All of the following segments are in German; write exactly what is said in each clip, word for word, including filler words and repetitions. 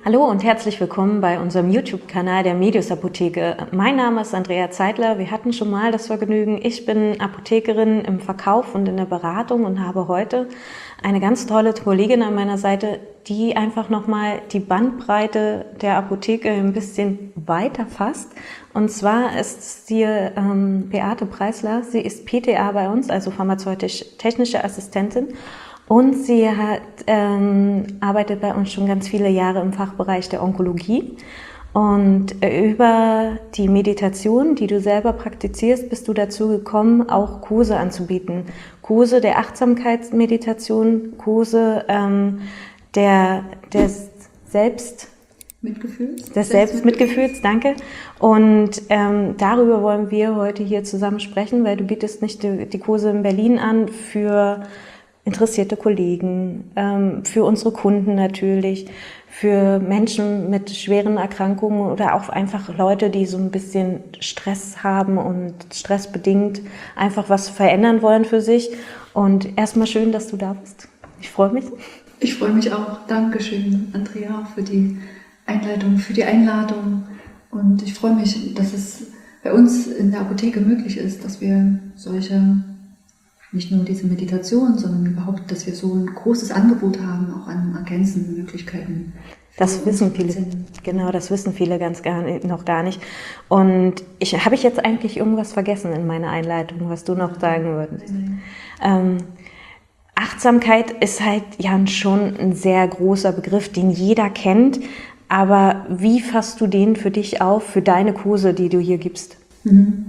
Hallo und herzlich willkommen bei unserem YouTube-Kanal der Medius Apotheke. Mein Name ist Andrea Zeitler. Wir hatten schon mal das Vergnügen. Ich bin Apothekerin im Verkauf und in der Beratung und habe heute eine ganz tolle Kollegin an meiner Seite, die einfach nochmal die Bandbreite der Apotheke ein bisschen weiter fasst. Und zwar ist sie ähm, Beate Preisler. Sie ist P T A bei uns, also pharmazeutisch-technische Assistentin. Und sie hat, ähm, arbeitet bei uns schon ganz viele Jahre im Fachbereich der Onkologie. Und über die Meditation, die du selber praktizierst, bist du dazu gekommen, auch Kurse anzubieten. Kurse der Achtsamkeitsmeditation, Kurse ähm, der, der Selbst... Mitgefühls? Des Selbstmitgefühls, danke. Und ähm, darüber wollen wir heute hier zusammen sprechen, weil du bietest nicht die, die Kurse in Berlin an für interessierte Kollegen, ähm, für unsere Kunden natürlich, für Menschen mit schweren Erkrankungen oder auch einfach Leute, die so ein bisschen Stress haben und stressbedingt einfach was verändern wollen für sich. Und erstmal schön, dass du da bist. Ich freue mich. Ich freue mich auch. Dankeschön, Andrea, für die Einleitung, für die Einladung. Und ich freue mich, dass es bei uns in der Apotheke möglich ist, dass wir solche, nicht nur diese Meditation, sondern überhaupt, dass wir so ein großes Angebot haben, auch an ergänzenden Möglichkeiten. Das wissen viele, genau, das wissen viele ganz gar nicht, noch gar nicht. Und ich, habe ich jetzt eigentlich irgendwas vergessen in meiner Einleitung, was du noch sagen würdest? Nein, nein. Ähm, Achtsamkeit ist halt ja schon ein sehr großer Begriff, den jeder kennt. Aber wie fasst du den für dich auf, für deine Kurse, die du hier gibst? Mhm.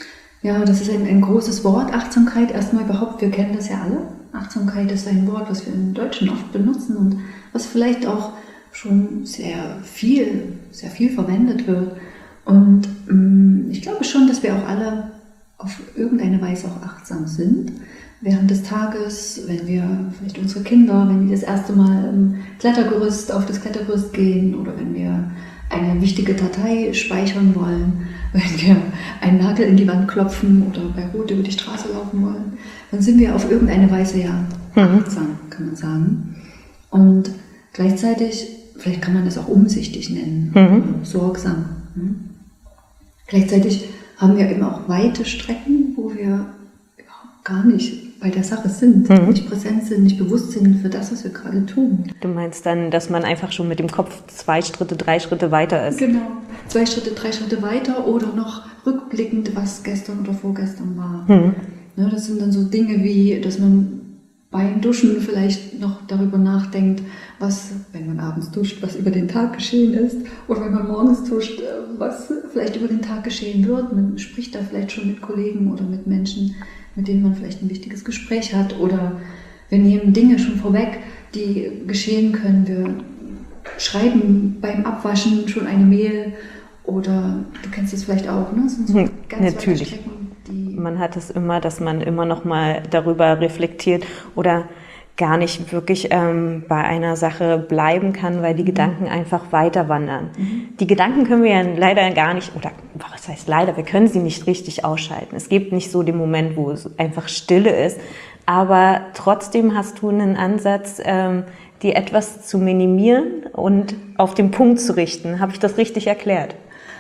Ja, das ist ein, ein großes Wort, Achtsamkeit. Erstmal überhaupt, wir kennen das ja alle. Achtsamkeit ist ein Wort, was wir im Deutschen oft benutzen und was vielleicht auch schon sehr viel, sehr viel verwendet wird. Und ähm, ich glaube schon, dass wir auch alle auf irgendeine Weise auch achtsam sind. Während des Tages, wenn wir vielleicht unsere Kinder, wenn die das erste Mal im Klettergerüst, auf das Klettergerüst gehen oder wenn wir eine wichtige Datei speichern wollen, wenn wir einen Nagel in die Wand klopfen oder bei Rot über die Straße laufen wollen, dann sind wir auf irgendeine Weise ja achtsam, kann man sagen. Und gleichzeitig, vielleicht kann man das auch umsichtig nennen, mhm. sorgsam. Gleichzeitig haben wir eben auch weite Strecken, wo wir überhaupt gar nicht bei der Sache sind, mhm. nicht präsent sind, nicht bewusst sind für das, was wir gerade tun. Du meinst dann, dass man einfach schon mit dem Kopf zwei Schritte, drei Schritte weiter ist? Genau, zwei Schritte, drei Schritte weiter oder noch rückblickend, was gestern oder vorgestern war. Mhm. Ja, das sind dann so Dinge wie, dass man beim Duschen vielleicht noch darüber nachdenkt, was, wenn man abends duscht, was über den Tag geschehen ist oder wenn man morgens duscht, was vielleicht über den Tag geschehen wird. Man spricht da vielleicht schon mit Kollegen oder mit Menschen, mit denen man vielleicht ein wichtiges Gespräch hat, oder wir nehmen Dinge schon vorweg, die geschehen können. Wir schreiben beim Abwaschen schon eine Mail oder du kennst das vielleicht auch, ne? Das sind so ganz Natürlich. Strecken, die man hat es immer, dass man immer noch mal darüber reflektiert oder gar nicht wirklich ähm, bei einer Sache bleiben kann, weil die mhm. Gedanken einfach weiter wandern. Mhm. Die Gedanken können wir ja leider gar nicht, oder was heißt leider, wir können sie nicht richtig ausschalten. Es gibt nicht so den Moment, wo es einfach Stille ist, aber trotzdem hast du einen Ansatz, ähm, die etwas zu minimieren und auf den Punkt zu richten. Habe ich das richtig erklärt?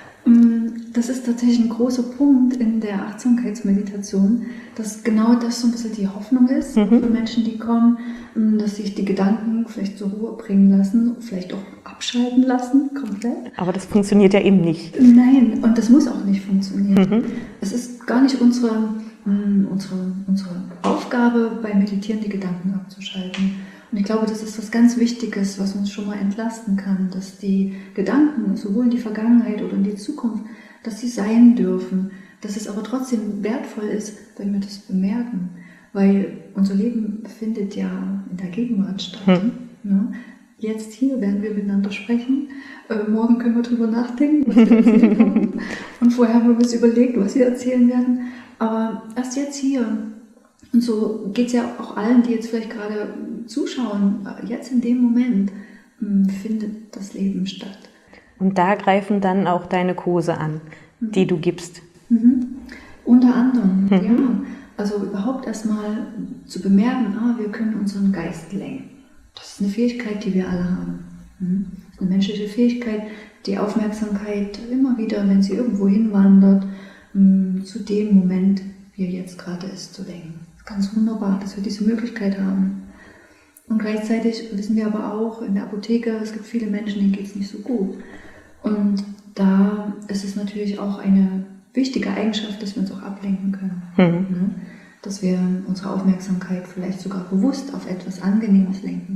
Das ist tatsächlich ein großer Punkt in der Achtsamkeitsmeditation, dass genau das so ein bisschen die Hoffnung ist mhm. für Menschen, die kommen, dass sich die Gedanken vielleicht zur Ruhe bringen lassen, vielleicht auch abschalten lassen, komplett. Aber das funktioniert ja eben nicht. Nein, und das muss auch nicht funktionieren. Mhm. Es ist gar nicht unsere, unsere, unsere Aufgabe, beim Meditieren die Gedanken abzuschalten. Und ich glaube, das ist was ganz Wichtiges, was uns schon mal entlasten kann, dass die Gedanken, sowohl in die Vergangenheit oder in die Zukunft, dass sie sein dürfen, dass es aber trotzdem wertvoll ist, wenn wir das bemerken, weil unser Leben findet ja in der Gegenwart statt. Hm. Ja, jetzt hier werden wir miteinander sprechen, äh, morgen können wir drüber nachdenken, was wir erzählen haben. Und vorher haben wir uns überlegt, was wir erzählen werden, aber erst jetzt hier. Und so geht es ja auch allen, die jetzt vielleicht gerade zuschauen, jetzt in dem Moment findet das Leben statt. Und da greifen dann auch deine Kurse an, mhm. die du gibst. Mhm. Unter anderem, mhm. ja. Also überhaupt erstmal zu bemerken, ah, wir können unseren Geist lenken. Das ist eine Fähigkeit, die wir alle haben. Mhm. eine menschliche Fähigkeit, die Aufmerksamkeit immer wieder, wenn sie irgendwo hinwandert, zu dem Moment, wie er jetzt gerade ist, zu denken. Ganz wunderbar, dass wir diese Möglichkeit haben. Und gleichzeitig wissen wir aber auch in der Apotheke, es gibt viele Menschen, denen geht es nicht so gut. Und da ist es natürlich auch eine wichtige Eigenschaft, dass wir uns auch ablenken können. Mhm. Dass wir unsere Aufmerksamkeit vielleicht sogar bewusst auf etwas Angenehmes lenken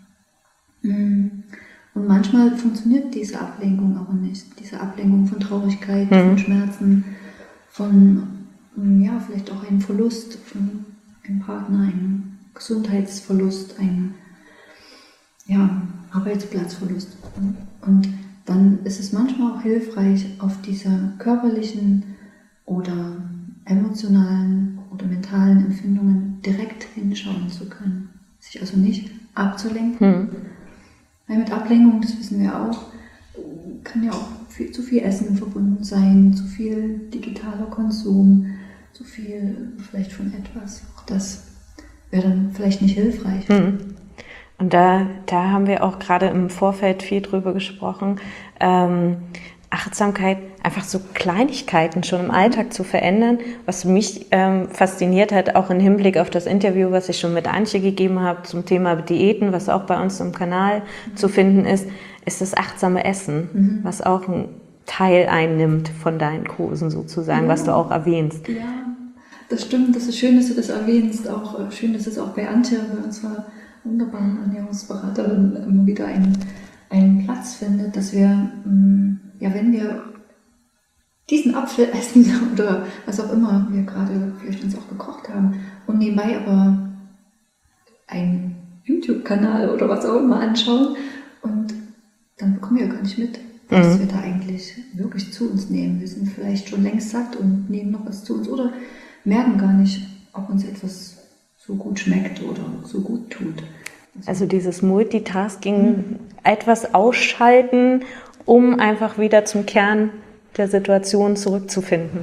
können. Und manchmal funktioniert diese Ablenkung aber nicht. Diese Ablenkung von Traurigkeit, mhm. von Schmerzen, von ja, vielleicht auch einem Verlust von einem Partner, einem Gesundheitsverlust, einem ja, Arbeitsplatzverlust. Und dann ist es manchmal auch hilfreich, auf diese körperlichen oder emotionalen oder mentalen Empfindungen direkt hinschauen zu können. Sich also nicht abzulenken. Hm. Weil mit Ablenkung, das wissen wir auch, kann ja auch viel, zu viel Essen verbunden sein, zu viel digitaler Konsum, zu viel vielleicht von etwas. Auch das wäre dann vielleicht nicht hilfreich. Hm. Und da, da haben wir auch gerade im Vorfeld viel drüber gesprochen, ähm, Achtsamkeit, einfach so Kleinigkeiten schon im Alltag zu verändern, was mich ähm, fasziniert hat, auch im Hinblick auf das Interview, was ich schon mit Antje gegeben habe zum Thema Diäten, was auch bei uns im Kanal mhm. zu finden ist, ist das achtsame Essen, mhm. was auch einen Teil einnimmt von deinen Kursen sozusagen, ja. was du auch erwähnst. Ja, das stimmt, das ist schön, dass du das erwähnst, auch schön, dass es auch bei Antje, bei unserer wunderbaren Ernährungsberaterin, immer wieder einen, einen Platz findet, dass wir, ja, wenn wir diesen Apfel essen oder was auch immer wir gerade vielleicht uns auch gekocht haben und nebenbei aber einen YouTube-Kanal oder was auch immer anschauen und dann bekommen wir gar nicht mit, was mhm. wir da eigentlich wirklich zu uns nehmen. Wir sind vielleicht schon längst satt und nehmen noch was zu uns oder merken gar nicht, ob uns etwas so gut schmeckt oder so gut tut. Also, also dieses Multitasking, mhm. etwas ausschalten, um einfach wieder zum Kern der Situation zurückzufinden.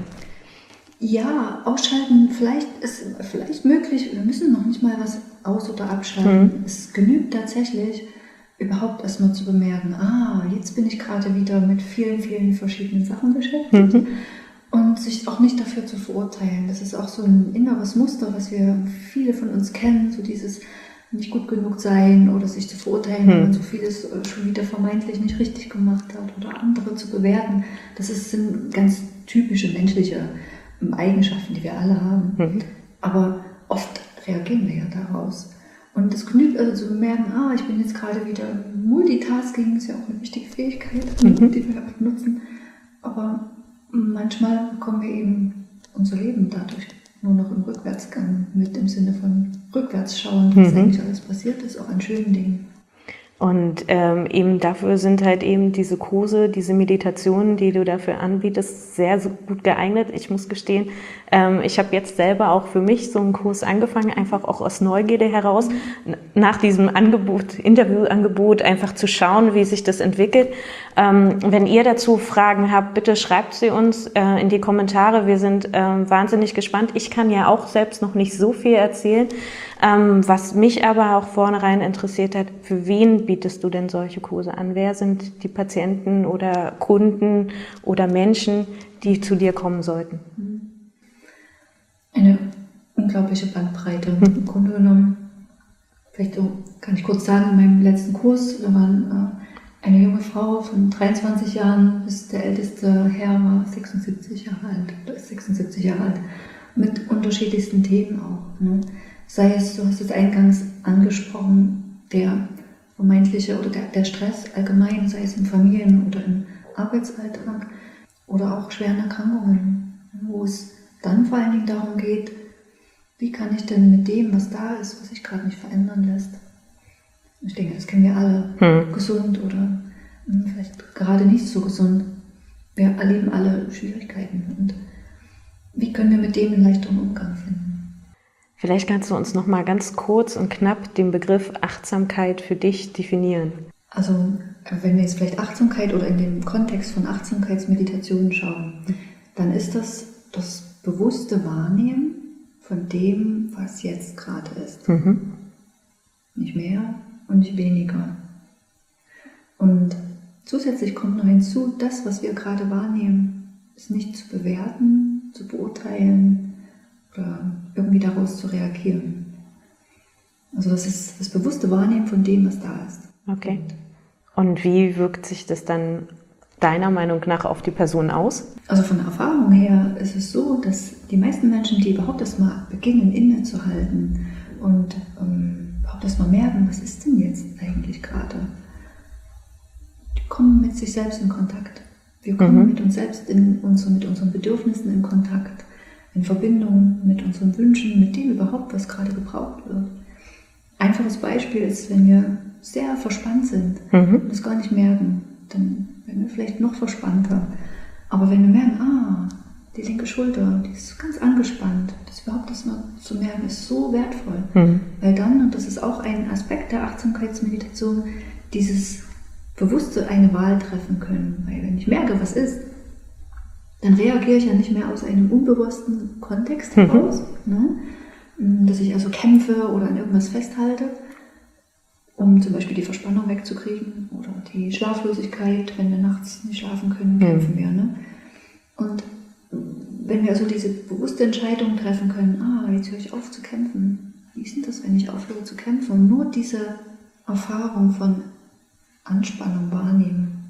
Ja, ausschalten vielleicht ist vielleicht möglich. Wir müssen noch nicht mal was aus- oder abschalten. Mhm. Es genügt tatsächlich, überhaupt erstmal zu bemerken, ah, jetzt bin ich gerade wieder mit vielen, vielen verschiedenen Sachen beschäftigt. Mhm. Und sich auch nicht dafür zu verurteilen. Das ist auch so ein inneres Muster, was wir viele von uns kennen, so dieses nicht gut genug sein oder sich zu verurteilen, wenn man so vieles schon wieder vermeintlich nicht richtig gemacht hat oder andere zu bewerten. Das ist, sind ganz typische menschliche Eigenschaften, die wir alle haben. Mhm. Aber oft reagieren wir ja daraus. Und es genügt also zu bemerken, ah, ich bin jetzt gerade wieder Multitasking, ist ja auch eine wichtige Fähigkeit, mhm. die wir nutzen. Aber manchmal bekommen wir eben unser Leben dadurch nur noch im Rückwärtsgang mit, im Sinne von rückwärts schauen, was mhm. eigentlich alles passiert ist, auch an schönen Dingen. Und ähm, eben dafür sind halt eben diese Kurse, diese Meditationen, die du dafür anbietest, sehr so gut geeignet. Ich muss gestehen, ähm, ich habe jetzt selber auch für mich so einen Kurs angefangen, einfach auch aus Neugierde heraus, mhm. nach diesem Angebot, Interviewangebot einfach zu schauen, wie sich das entwickelt. Ähm, wenn ihr dazu Fragen habt, bitte schreibt sie uns äh, in die Kommentare. Wir sind äh, wahnsinnig gespannt. Ich kann ja auch selbst noch nicht so viel erzählen. Ähm, was mich aber auch vornherein interessiert hat, für wen bietest du denn solche Kurse an? Wer sind die Patienten oder Kunden oder Menschen, die zu dir kommen sollten? Eine unglaubliche Bandbreite. Hm. Im Grunde genommen, vielleicht so, kann ich kurz sagen, in meinem letzten Kurs, da waren äh, eine junge Frau von dreiundzwanzig Jahren, bis der älteste Herr war sechsundsiebzig Jahre alt, oder ist sechsundsiebzig Jahre alt, mit unterschiedlichsten Themen auch. Ne? Sei es, du hast es eingangs angesprochen, der vermeintliche oder der, der Stress allgemein, sei es im Familien- oder im Arbeitsalltag oder auch schweren Erkrankungen, wo es dann vor allen Dingen darum geht, wie kann ich denn mit dem, was da ist, was sich gerade nicht verändern lässt. Ich denke, das kennen wir alle, hm. gesund oder vielleicht gerade nicht so gesund. Wir erleben alle Schwierigkeiten und wie können wir mit dem einen leichteren Umgang finden? Vielleicht kannst du uns noch mal ganz kurz und knapp den Begriff Achtsamkeit für dich definieren. Also wenn wir jetzt vielleicht Achtsamkeit oder in den Kontext von Achtsamkeitsmeditationen schauen, dann ist das das bewusste Wahrnehmen von dem, was jetzt gerade ist. Mhm. Nicht mehr und nicht weniger. Und zusätzlich kommt noch hinzu, das, was wir gerade wahrnehmen, ist nicht zu bewerten, zu beurteilen oder irgendwie daraus zu reagieren. Also das ist das bewusste Wahrnehmen von dem, was da ist. Okay. Und wie wirkt sich das dann deiner Meinung nach auf die Person aus? Also von der Erfahrung her ist es so, dass die meisten Menschen, die überhaupt erst mal beginnen, innezuhalten und ähm, überhaupt erst mal merken, was ist denn jetzt eigentlich gerade, die kommen mit sich selbst in Kontakt. Wir kommen mhm. mit uns selbst, in unsere, mit unseren Bedürfnissen in Kontakt, in Verbindung mit unseren Wünschen, mit dem überhaupt, was gerade gebraucht wird. Einfaches Beispiel ist, wenn wir sehr verspannt sind mhm. und das gar nicht merken, dann werden wir vielleicht noch verspannter. Aber wenn wir merken, ah, die linke Schulter, die ist ganz angespannt, das überhaupt das mal zu merken, ist so wertvoll. Mhm. Weil dann, und das ist auch ein Aspekt der Achtsamkeitsmeditation, dieses bewusste eine Wahl treffen können. Weil wenn ich merke, was ist, dann reagiere ich ja nicht mehr aus einem unbewussten Kontext heraus, mhm. ne? Dass ich also kämpfe oder an irgendwas festhalte, um zum Beispiel die Verspannung wegzukriegen oder die Schlaflosigkeit, wenn wir nachts nicht schlafen können, kämpfen mhm. wir. Ne? Und wenn wir also diese bewusste Entscheidung treffen können, ah, jetzt höre ich auf zu kämpfen, wie ist denn das, wenn ich aufhöre zu kämpfen und nur diese Erfahrung von Anspannung wahrnehmen,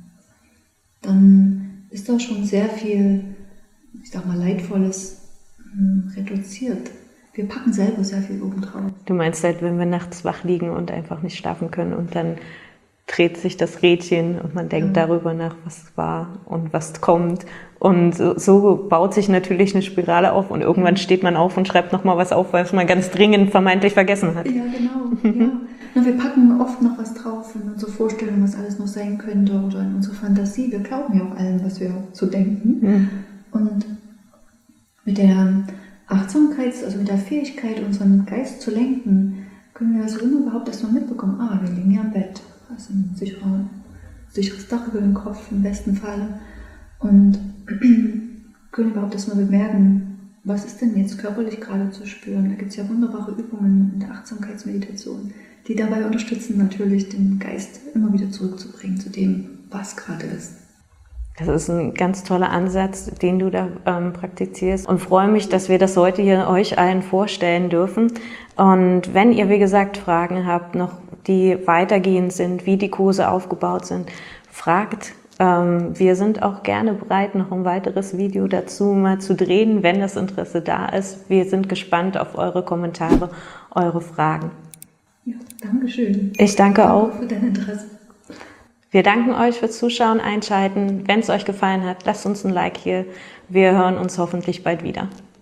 dann ist da schon sehr viel, ich sag mal, Leidvolles mh, reduziert. Wir packen selber sehr viel oben drauf. Du meinst halt, wenn wir nachts wach liegen und einfach nicht schlafen können und dann dreht sich das Rädchen und man denkt ja. darüber nach, was war und was kommt. Und so, so baut sich natürlich eine Spirale auf und irgendwann steht man auf und schreibt nochmal was auf, weil es man ganz dringend vermeintlich vergessen hat. Ja, genau. ja. Na, wir packen oft noch was drauf in unsere Vorstellung, was alles noch sein könnte oder in unsere Fantasie. Wir glauben ja auch allem, was wir so denken. Mhm. Und mit der Achtsamkeit, also mit der Fähigkeit, unseren Geist zu lenken, können wir also immer überhaupt erst mal mitbekommen, ah, wir liegen ja im Bett, also ein sicherer, sicheres Dach über dem Kopf im besten Fall und können überhaupt erst mal bemerken, was ist denn jetzt körperlich gerade zu spüren. Da gibt es ja wunderbare Übungen in der Achtsamkeitsmeditation, die dabei unterstützen, natürlich den Geist immer wieder zurückzubringen zu dem, was gerade ist. Das ist ein ganz toller Ansatz, den du da ähm, praktizierst und freue mich, dass wir das heute hier euch allen vorstellen dürfen. Und wenn ihr, wie gesagt, Fragen habt, noch die weitergehend sind, wie die Kurse aufgebaut sind, fragt. Ähm, wir sind auch gerne bereit, noch ein weiteres Video dazu mal zu drehen, wenn das Interesse da ist. Wir sind gespannt auf eure Kommentare, eure Fragen. Ja, danke schön. Ich danke, danke auch für dein Interesse. Wir danken euch fürs Zuschauen, Einschalten. Wenn es euch gefallen hat, lasst uns ein Like hier. Wir hören uns hoffentlich bald wieder.